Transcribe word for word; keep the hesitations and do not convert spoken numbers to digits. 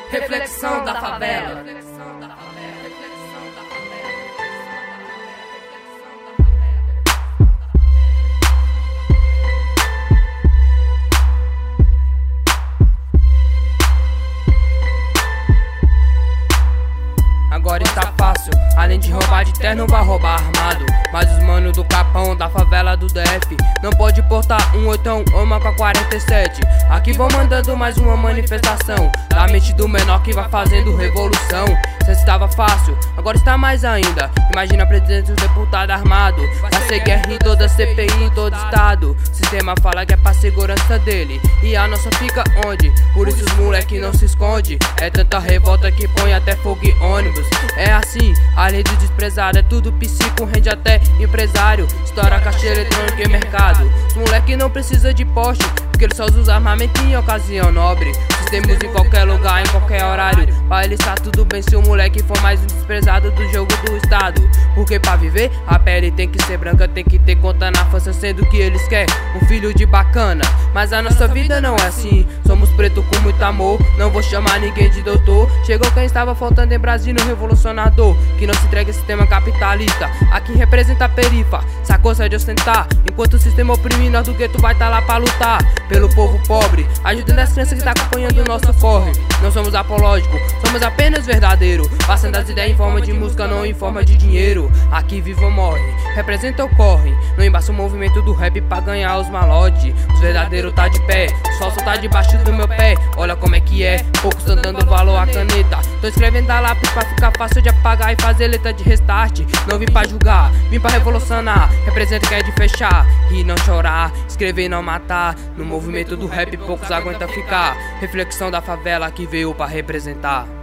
Reflexão da favela. Agora está fácil, além de roubar de terno, vai roubar armado. Mas os manos do Capão, da favela do D F, não pode portar um oitão ou uma com a quarenta e sete. Aqui vão mandando mais uma manifestação da mente do menor que vai fazendo revolução. Se estava fácil, agora está mais ainda. Imagina presidente e deputado armado. Vai ser guerra em toda C P I, em todo estado. Sistema fala que é pra segurança dele, e a nossa fica onde? Por isso os moleque não se esconde. É tanta revolta que põe até fogo em ônibus. É assim, a lei do desprezado é tudo psico, rende até empresário. Estoura caixa eletrônica e mercado. Os moleque não precisa de poste, porque ele só usa armamento em ocasião nobre. Temos em qualquer lugar, em qualquer horário. Pra ele está tudo bem se o moleque for mais um desprezado do jogo do estado. Porque pra viver, a pele tem que ser branca, tem que ter conta na força, sendo que eles querem um filho de bacana. Mas a nossa vida não é assim, somos preto com muito amor. Não vou chamar ninguém de doutor. Chegou quem estava faltando em Brasil, no revolucionador, que não se entrega a sistema capitalista. Aqui representa a perifa, sacou de ostentar. Enquanto o sistema oprime, nós do gueto vai tá lá pra lutar pelo povo pobre, ajudando as crianças que tá acompanhando o nosso corre. Não somos apológicos, somos apenas verdadeiros, passando as ideias em forma de música, não em forma de dinheiro. Aqui vive ou morre, representa ou corre. Não embaça o movimento do rap pra ganhar os malotes. Os verdadeiros tá de pé, o sol só tá debaixo do meu pé. Olha como é que é, poucos tão dando valor à caneta. Tô escrevendo a lápis pra ficar fácil de apagar e fazer letra de restart. Não vim pra julgar, vim pra revolucionar. Representa que é de fechar e não chorar, escrever e não matar. No movimento do rap poucos aguentam ficar. Reflexão da favela que veio pra representar.